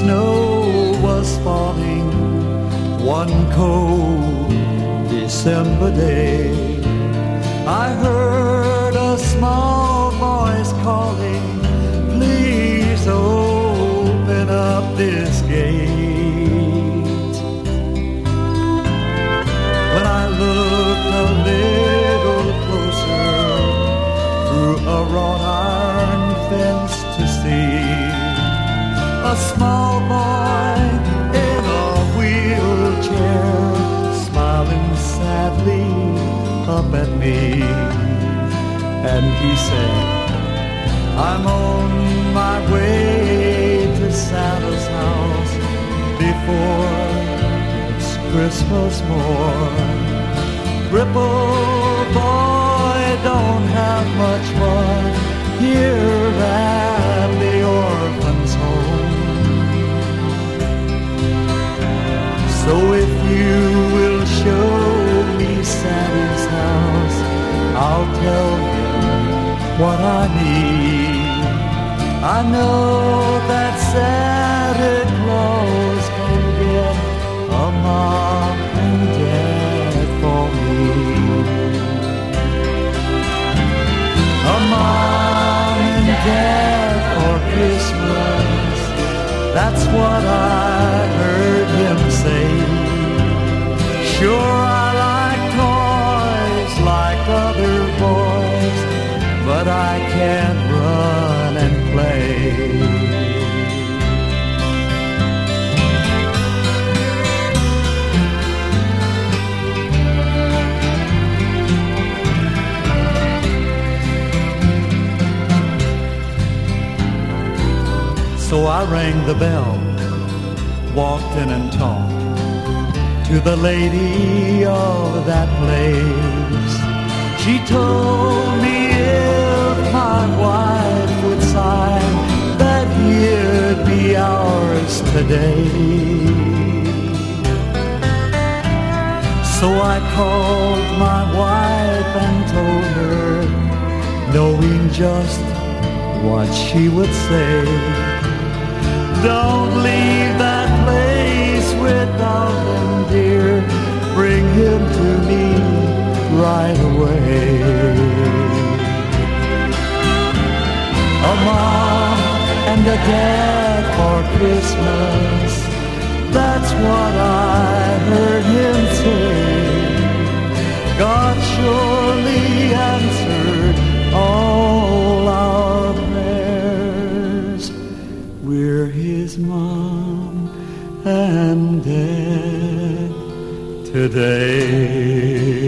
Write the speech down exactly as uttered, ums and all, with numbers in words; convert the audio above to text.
snow was falling one cold December day. I heard a small voice calling, please open up this gate. When I looked a little closer through a wrought iron fence to see a small boy in a wheelchair, smiling sadly up at me. And he said, I'm on my way to Santa's house before it's Christmas morn. Crippled boy don't have much fun here at the orphan's home. So if you will show me Santa's house, I'll tell him what I need. I know that Santa Claus can get a mom and dad for me. A mom and dad for Christmas, that's what I heard him say. Sure, I like toys like other boys, but I can't run and play. So I rang the bell, walked in and talked to the lady of that place. She told me if my wife would sign that he'd be ours today. So I called my wife and told her, knowing just what she would say, don't leave that place without him, dear. Bring him to me right away. A mom and a dad for Christmas, that's what I heard him say. God surely answered all our prayers. We're his mom and dad today.